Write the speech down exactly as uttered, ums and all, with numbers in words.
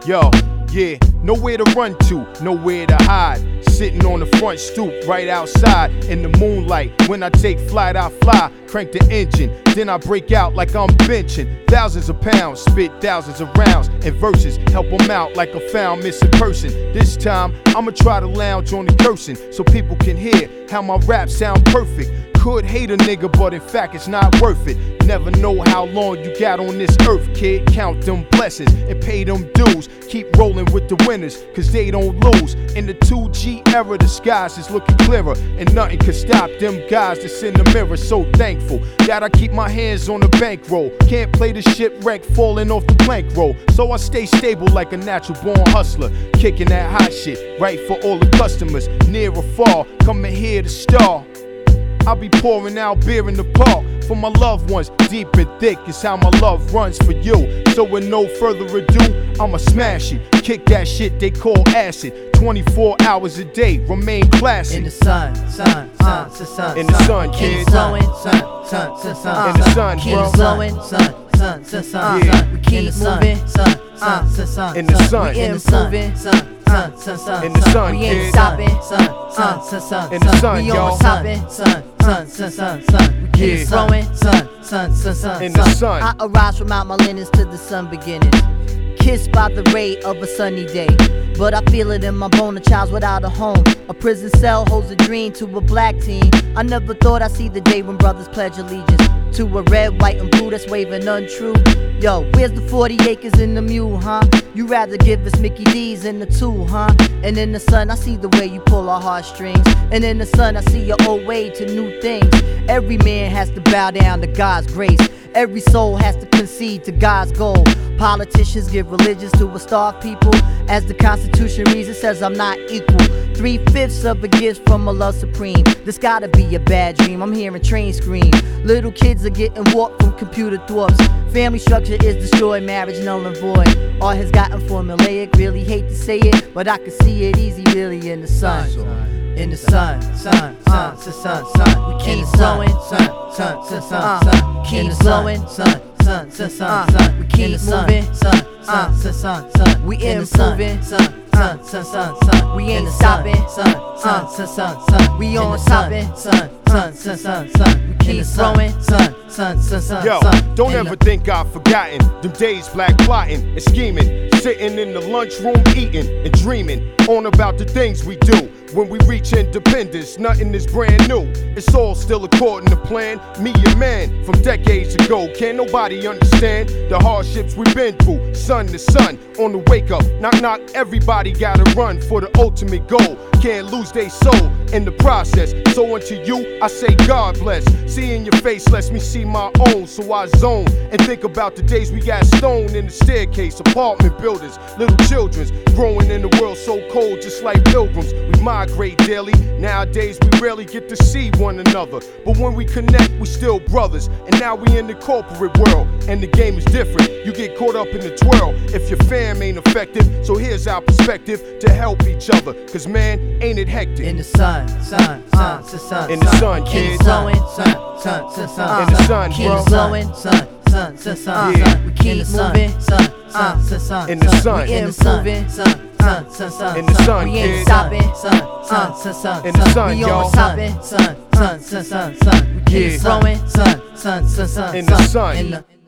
Yo, yeah, nowhere to run to, nowhere to hide. Sitting on the front stoop right outside in the moonlight. When I take flight, I fly, crank the engine. Then I break out like I'm benching thousands of pounds, spit thousands of rounds and verses. Help them out like a found missing person. This time, I'ma try to lounge on the cursing so people can hear how my raps sound perfect. Could hate a nigga, but in fact it's not worth it. Never know how long you got on this earth, kid. Count them blessings and pay them dues. Keep rolling with the winners, cause they don't lose. In the two G era, the skies is looking clearer, and nothing can stop them guys that's in the mirror. So thankful that I keep my hands on the bankroll. Can't play the shipwreck falling off the plank roll. So I stay stable like a natural born hustler, kicking that hot shit right for all the customers, near or far, coming here to star. I'll be pouring out beer in the park for my loved ones. Deep and thick is how my love runs for you. So with no further ado, I'ma smash it. Kick that shit they call acid. twenty-four hours a day, remain classic. In the sun, sun, sun, sun, sun. In the sun, kid. Sun, sun, sun, sun, sun. In the sun, keep bro. blowing, sun, sun, sun, sun. Yeah. We keep moving, sun, sun, sun, sun. In the sun. We improving, sun, sun, sun, sun. In the sun, we ain't kid. stopping, sun, sun, sun, sun. In the sun, we y'all. on stopping, sun, sun, sun, sun, sun. We keep Yeah. growing, sun, sun, sun, sun. In the sun. I arise from out my linens to the sun beginnings. Kissed by the ray of a sunny day, but I feel it in my bone. A child's without a home, a prison cell holds a dream to a black teen. I never thought I'd see the day when brothers pledge allegiance to a red, white, and blue that's waving untrue. Yo, where's the forty acres in the mule, huh? You rather give us Mickey D's in the two, huh? And in the sun, I see the way you pull our heartstrings. And in the sun, I see your old way to new things. Every man has to bow down to God's grace. Every soul has to concede to God's goal. Politicians give religions to a starved people. As the Constitution reads, it says I'm not equal. Three-fifths of a gift from Allah Supreme. This gotta be a bad dream, I'm hearing trains scream. Little kids are getting warped from computer thwarts. Family structure is destroyed, marriage null and void. All has gotten formulaic, really hate to say it, but I can see it easy really in the sun. In the sun, sun, sun, sun, sun, sun. We keep blowing, sun, sun, sun, sun, sun. Keep blowing, sun, sun, sun, sun, sun. We keep moving, sun, sun, sun, sun, sun. We improving, sun, sun, sun, sun, sun. We ain't stopping, sun, sun, sun, sun, sun. We on stopping, sun, sun, sun, sun, sun. We keep growing, sun, sun, sun, sun. Yo, don't ever think I've forgotten them days black plotting and scheming, sitting in the lunchroom eating and dreaming on about the things we do. When we reach independence, nothing is brand new. It's all still according to plan. Me and man from decades ago. Can't nobody understand the hardships we've been through. Sun to sun, on the wake up. Knock knock, everybody gotta run for the ultimate goal. Can't lose their soul in the process. So unto you, I say God bless. Seeing your face lets me see my own. So I zone and think about the days we got stoned in the staircase. Apartment buildings, little children's growing in the world so cold, just like pilgrims. We migrate daily. Nowadays we rarely get to see one another, but when we connect, we still brothers. And now we in the corporate world, and the game is different. You get caught up in the twirl if your fam ain't effective. So here's our perspective to help each other, cause man, ain't it hectic? In the sun, sun, sun, sun, sun. In the sun, kid. Blowing, sun, sun, sun, sun. In the sun, bro. Keep blowing, sun, sun, sun, sun. Yeah. We keep moving, sun, sun, sun, sun. In the sun. We improving, sun, sun, sun, sun. In the sun, we ain't kid. stopping, sun, sun, sun, sun. In the sun, we y'all. on stopping, sun, sun, sun, sun, sun. We keep Yeah. growing, sun, sun, sun, sun. In the sun. In the